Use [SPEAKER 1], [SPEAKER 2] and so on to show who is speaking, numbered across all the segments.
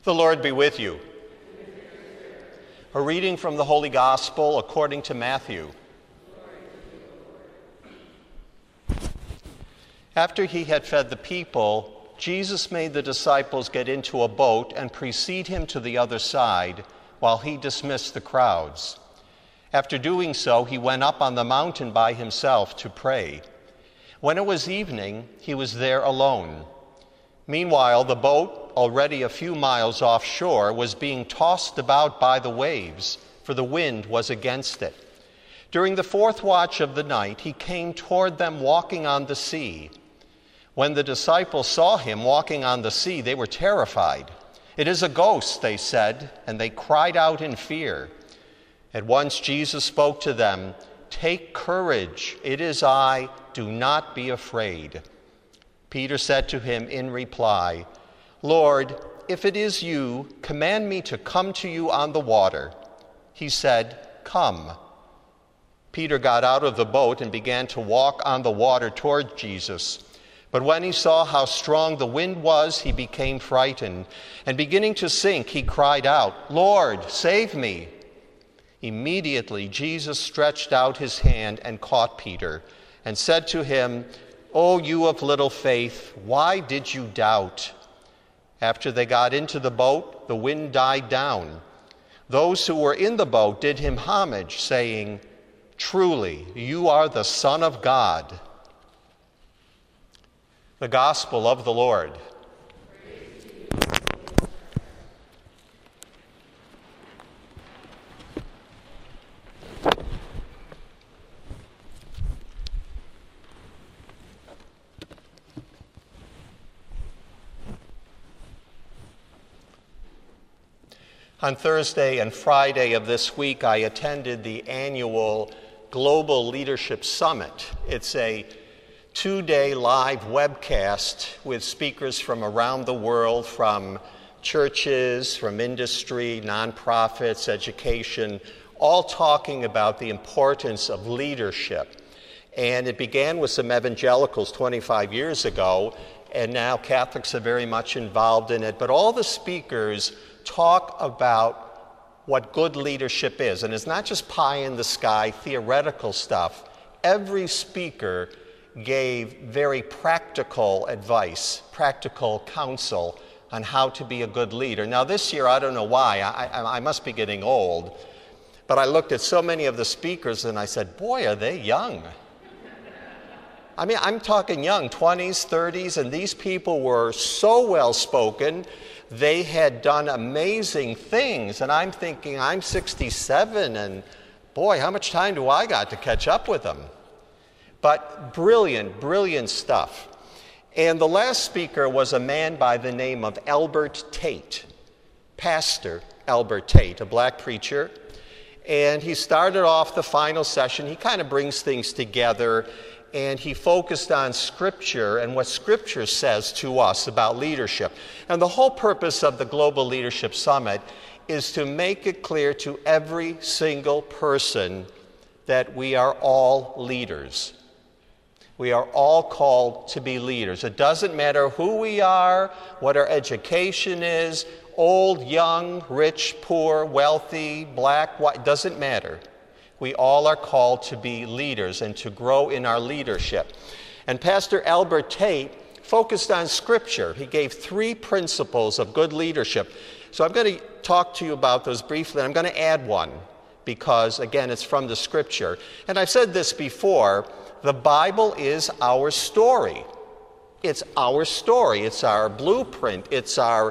[SPEAKER 1] The Lord be with you. A reading from the Holy Gospel according to Matthew. After he had fed the people, Jesus made the disciples get into a boat and precede him to the other side while he dismissed the crowds. After doing so, he went up on the mountain by himself to pray. When it was evening, he was there alone. Meanwhile, the boat, already a few miles offshore, was being tossed about by the waves, for the wind was against it. During the fourth watch of the night, he came toward them walking on the sea. When the disciples saw him walking on the sea, they were terrified. "It is a ghost," they said, and they cried out in fear. At once Jesus spoke to them, "Take courage, it is I, do not be afraid." Peter said to him in reply, "Lord, if it is you, command me to come to you on the water." He said, "Come." Peter got out of the boat and began to walk on the water toward Jesus. But when he saw how strong the wind was, he became frightened, and beginning to sink, he cried out, "Lord, save me." Immediately Jesus stretched out his hand and caught Peter and said to him, "O you of little faith, why did you doubt?" After they got into the boat, the wind died down. Those who were in the boat did him homage, saying, "Truly, you are the Son of God." The Gospel of the Lord. On Thursday and Friday of this week, I attended the annual Global Leadership Summit. It's a 2-day live webcast with speakers from around the world, from churches, from industry, nonprofits, education, all talking about the importance of leadership. And it began with some evangelicals 25 years ago, and now Catholics are very much involved in it. But all the speakers talk about what good leadership is. And it's not just pie in the sky, theoretical stuff. Every speaker gave very practical advice, practical counsel on how to be a good leader. Now this year, I don't know why, I must be getting old, but I looked at so many of the speakers and I said, boy, are they young. I mean, I'm talking young, 20s, 30s, and these people were so well-spoken. They had done amazing things, and I'm thinking, I'm 67, and boy, how much time do I got to catch up with them? But brilliant, brilliant stuff. And the last speaker was a man by the name of Albert Tate, Pastor Albert Tate, a black preacher. And he started off the final session. He kind of brings things together, and he focused on Scripture and what Scripture says to us about leadership. And the whole purpose of the Global Leadership Summit is to make it clear to every single person that we are all leaders. We are all called to be leaders. It doesn't matter who we are, what our education is, old, young, rich, poor, wealthy, black, white, doesn't matter. We all are called to be leaders and to grow in our leadership. And Pastor Albert Tate focused on Scripture. He gave 3 principles of good leadership. So I'm going to talk to you about those briefly. I'm going to add one because, again, it's from the Scripture. And I've said this before, the Bible is our story. It's our story. It's our blueprint. It's our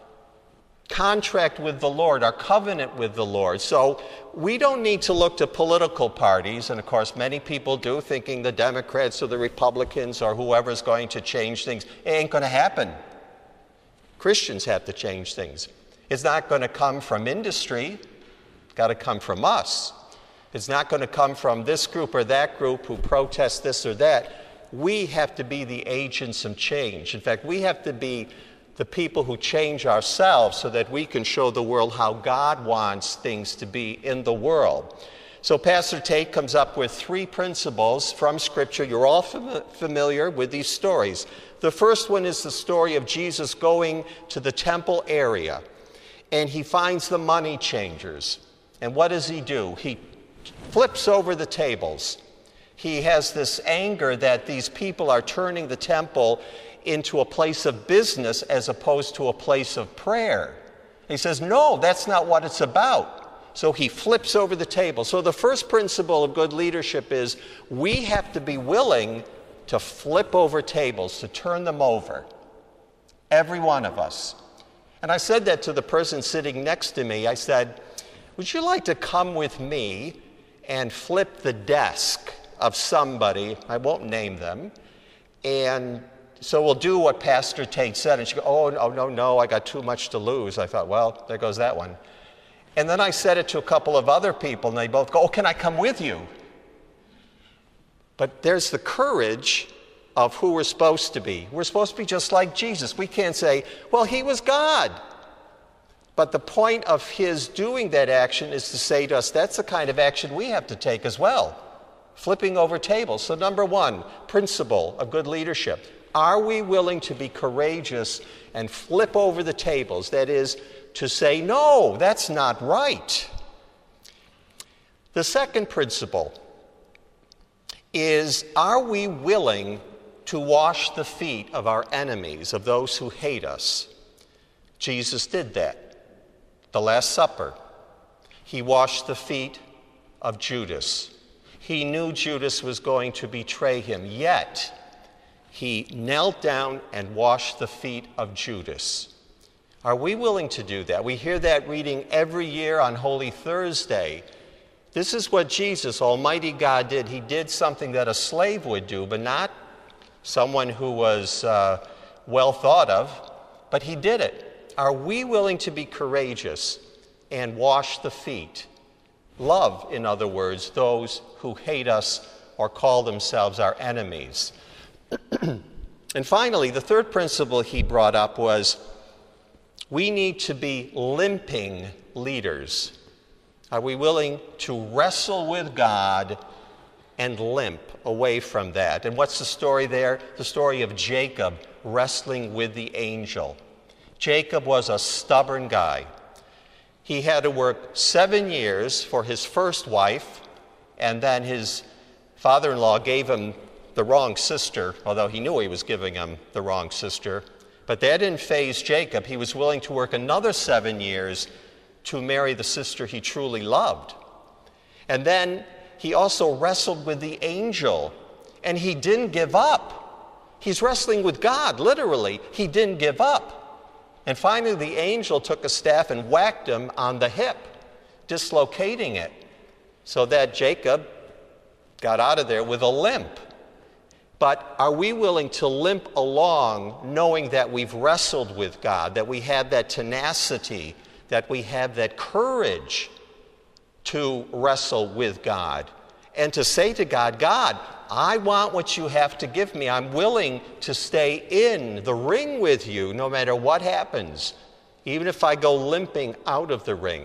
[SPEAKER 1] contract with the Lord, our covenant with the Lord. So we don't need to look to political parties, and of course many people do, thinking the Democrats or the Republicans or whoever's going to change things. It ain't going to happen. Christians have to change things. It's not going to come from industry. It's got to come from us. It's not going to come from this group or that group who protest this or that. We have to be the agents of change. In fact, we have to be the people who change ourselves so that we can show the world how God wants things to be in the world. So Pastor Tate comes up with 3 principles from Scripture. You're all familiar with these stories. The first one is the story of Jesus going to the temple area. and he finds the money changers. And what does he do? He flips over the tables. He has this anger that these people are turning the temple into a place of business as opposed to a place of prayer. He says, no, that's not what it's about. So he flips over the table. So the first principle of good leadership is we have to be willing to flip over tables, to turn them over. Every one of us. And I said that to the person sitting next to me. I said, would you like to come with me and flip the desk of somebody? I won't name them. And so we'll do what Pastor Tate said. And she goes, oh, no, I got too much to lose. I thought, well, there goes that one. And then I said it to a couple of other people, and they both go, oh, can I come with you? But there's the courage of who we're supposed to be. We're supposed to be just like Jesus. We can't say, well, he was God. But the point of his doing that action is to say to us, that's the kind of action we have to take as well. Flipping over tables. So number one, principle of good leadership. Are we willing to be courageous and flip over the tables? That is, to say, no, that's not right. The second principle is, are we willing to wash the feet of our enemies, of those who hate us? Jesus did that. The Last Supper. He washed the feet of Judas. He knew Judas was going to betray him, yet he knelt down and washed the feet of Judas. Are we willing to do that? We hear that reading every year on Holy Thursday. This is what Jesus, Almighty God, did. He did something that a slave would do, but not someone who was well thought of, but he did it. Are we willing to be courageous and wash the feet? Love, in other words, those who hate us or call themselves our enemies. And finally, the third principle he brought up was we need to be limping leaders. Are we willing to wrestle with God and limp away from that? And what's the story there? The story of Jacob wrestling with the angel. Jacob was a stubborn guy. He had to work 7 years for his first wife, and then his father-in-law gave him the wrong sister, although he knew he was giving him the wrong sister. But that didn't faze Jacob. He was willing to work another 7 years to marry the sister he truly loved. And then he also wrestled with the angel, and he didn't give up. He's wrestling with God, literally. He didn't give up. And finally, the angel took a staff and whacked him on the hip, dislocating it, so that Jacob got out of there with a limp. But are we willing to limp along knowing that we've wrestled with God, that we have that tenacity, that we have that courage to wrestle with God, and to say to God, God, I want what you have to give me. I'm willing to stay in the ring with you no matter what happens, even if I go limping out of the ring.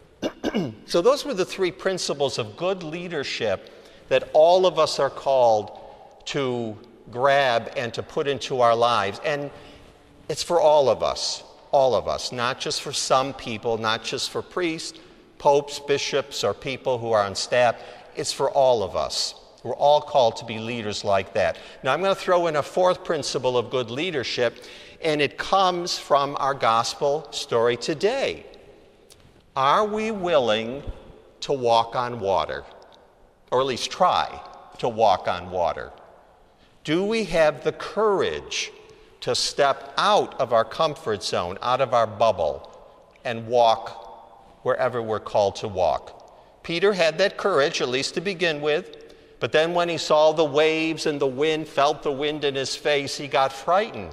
[SPEAKER 1] So those were the three principles of good leadership that all of us are called to grab and to put into our lives. And it's for all of us, not just for some people, not just for priests, popes, bishops, or people who are on staff. It's for all of us. We're all called to be leaders like that. Now, I'm going to throw in a fourth principle of good leadership, and it comes from our gospel story today. Are we willing to walk on water? Or at least try to walk on water? Do we have the courage to step out of our comfort zone, out of our bubble, and walk wherever we're called to walk? Peter had that courage, at least to begin with. But then when he saw the waves and the wind, felt the wind in his face, he got frightened.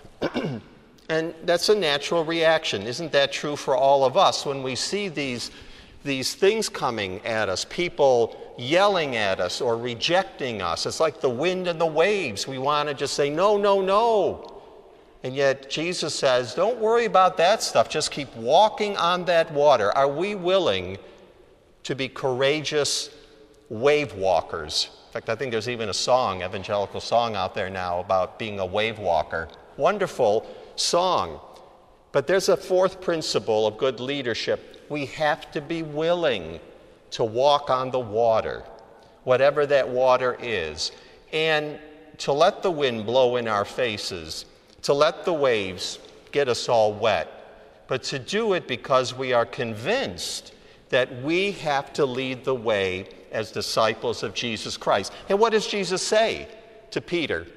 [SPEAKER 1] And that's a natural reaction. Isn't that true for all of us? When we see these things coming at us, people yelling at us or rejecting us, it's like the wind and the waves. We want to just say, no, no, no. And yet Jesus says, don't worry about that stuff. Just keep walking on that water. Are we willing to be courageous wave walkers? In fact, I think there's even a song, evangelical song out there now about being a wave walker. Wonderful song. But there's a fourth principle of good leadership. We have to be willing to walk on the water, whatever that water is, and to let the wind blow in our faces, to let the waves get us all wet, but to do it because we are convinced that we have to lead the way as disciples of Jesus Christ. And what does Jesus say to Peter?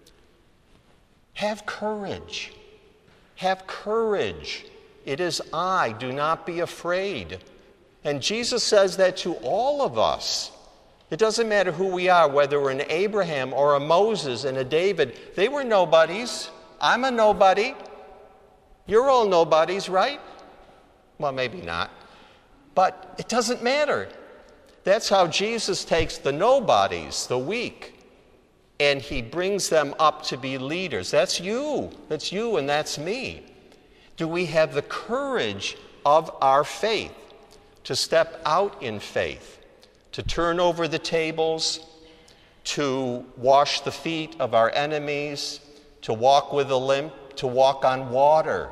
[SPEAKER 1] Have courage. Have courage. It is I. Do not be afraid. And Jesus says that to all of us. It doesn't matter who we are, whether we're an Abraham or a Moses and a David. They were nobodies. I'm a nobody. You're all nobodies, right? Well, maybe not. But it doesn't matter. That's how Jesus takes the nobodies, the weak, and he brings them up to be leaders. That's you. That's you and that's me. Do we have the courage of our faith to step out in faith, to turn over the tables, to wash the feet of our enemies, to walk with a limp, to walk on water?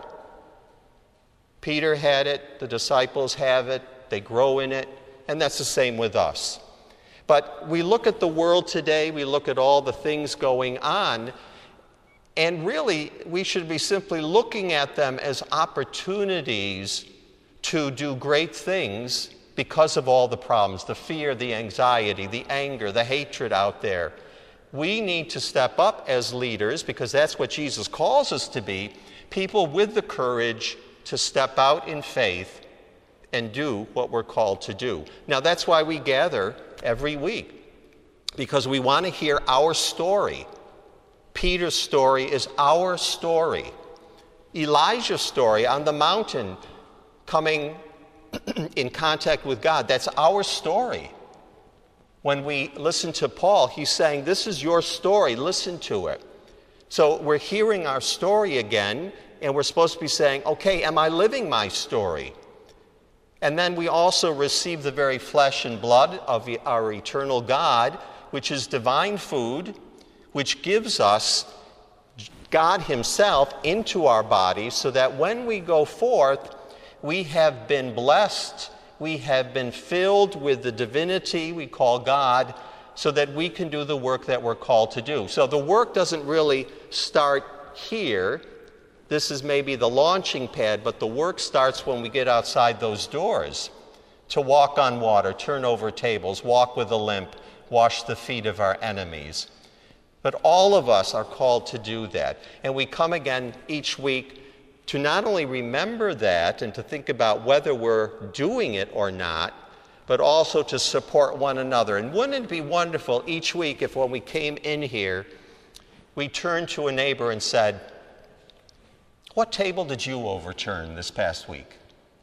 [SPEAKER 1] Peter had it, the disciples have it, they grow in it, and that's the same with us. But we look at the world today, we look at all the things going on, and really we should be simply looking at them as opportunities to do great things because of all the problems, the fear, the anxiety, the anger, the hatred out there. We need to step up as leaders, because that's what Jesus calls us to be, people with the courage to step out in faith and do what we're called to do. Now, that's why we gather every week, because we want to hear our story. Peter's story is our story. Elijah's story on the mountain, coming in contact with God, that's our story. When we listen to Paul, he's saying, this is your story, listen to it. So we're hearing our story again, and we're supposed to be saying, okay, am I living my story? And then we also receive the very flesh and blood of our eternal God, which is divine food, which gives us God himself into our bodies, so that when we go forth, we have been blessed, we have been filled with the divinity we call God, so that we can do the work that we're called to do. So the work doesn't really start here. This is maybe the launching pad, but the work starts when we get outside those doors to walk on water, turn over tables, walk with a limp, wash the feet of our enemies. But all of us are called to do that. And we come again each week to not only remember that and to think about whether we're doing it or not, but also to support one another. And wouldn't it be wonderful each week if when we came in here, we turned to a neighbor and said, what table did you overturn this past week?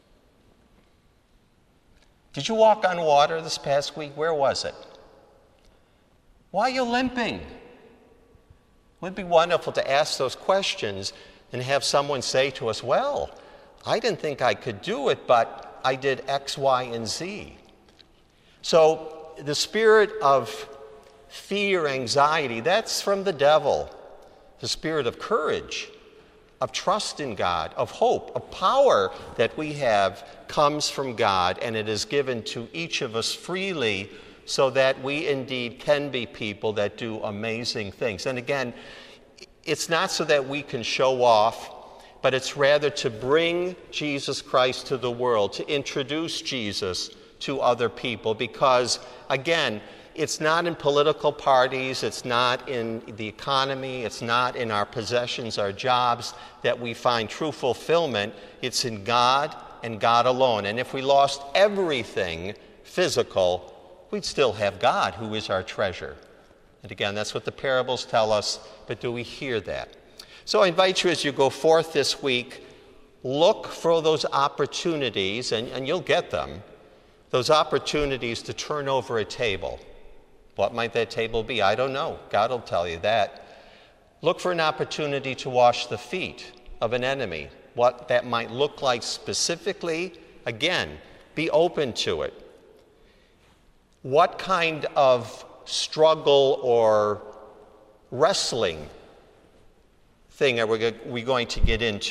[SPEAKER 1] Did you walk on water this past week? Where was it? Why are you limping? It would be wonderful to ask those questions and have someone say to us, well, I didn't think I could do it, but I did X, Y, and Z. So the spirit of fear, anxiety, that's from the devil. The spirit of courage, of trust in God, of hope, of power that we have comes from God, and it is given to each of us freely so that we indeed can be people that do amazing things. And again, it's not so that we can show off, but it's rather to bring Jesus Christ to the world, to introduce Jesus to other people, because, again, it's not in political parties, it's not in the economy, it's not in our possessions, our jobs, that we find true fulfillment. It's in God and God alone. And if we lost everything physical, we'd still have God, who is our treasure. And again, that's what the parables tell us, but do we hear that? So I invite you, as you go forth this week, look for those opportunities, and you'll get them, those opportunities to turn over a table. What might that table be? I don't know. God will tell you that. Look for an opportunity to wash the feet of an enemy. What that might look like specifically, again, be open to it. What kind of struggle or wrestling thing are we going to get into?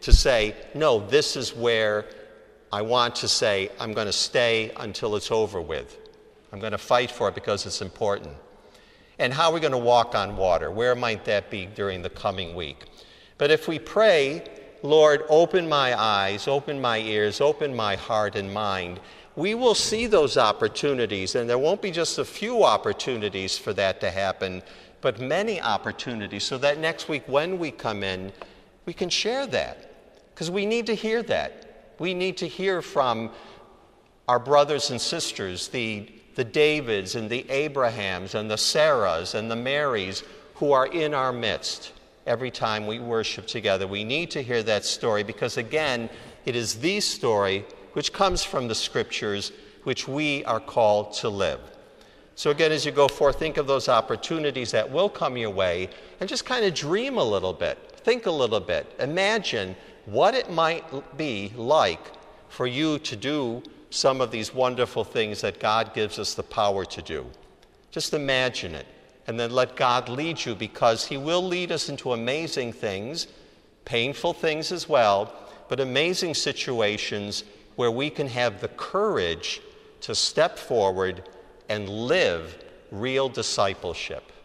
[SPEAKER 1] to say, no, this is where I want to say I'm going to stay until it's over with. I'm going to fight for it because it's important. And how are we going to walk on water? Where might that be during the coming week? But if we pray, Lord, open my eyes, open my ears, open my heart and mind, we will see those opportunities, and there won't be just a few opportunities for that to happen, but many opportunities, so that next week when we come in, we can share that. Because we need to hear that. We need to hear from our brothers and sisters, the Davids and the Abrahams and the Sarahs and the Marys who are in our midst every time we worship together. We need to hear that story because, again, it is the story which comes from the Scriptures which we are called to live. So again, as you go forth, think of those opportunities that will come your way and just kind of dream a little bit, think a little bit, imagine what it might be like for you to do some of these wonderful things that God gives us the power to do. Just imagine it, and then let God lead you, because He will lead us into amazing things, painful things as well, but amazing situations where we can have the courage to step forward and live real discipleship.